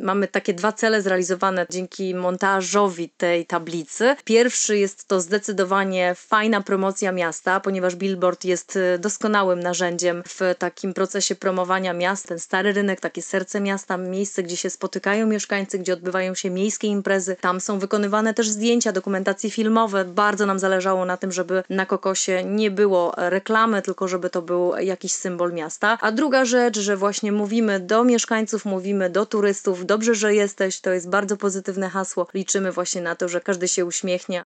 mamy takie dwa cele zrealizowane dzięki montażowi tej tablicy. Pierwszy jest to zdecydowanie fajna promocja miasta, ponieważ billboard jest doskonałym narzędziem w takim procesie promowania miast. Ten stary rynek, takie serce miasta, miejsce, gdzie się spotykają mieszkańcy, gdzie odbywają się miejskie imprezy. Tam są wykonywane też zdjęcia, dokumentacje filmowe. Bardzo nam zależało na tym, żeby na kokosie nie było reklamy, tylko żeby to był jakiś symbol miasta. A druga rzecz, że właśnie mówimy do mieszkańców, mówimy do turystów, dobrze, że jesteś, to jest bardzo pozytywne hasło. Liczymy właśnie na to, że każdy się uśmiechnie.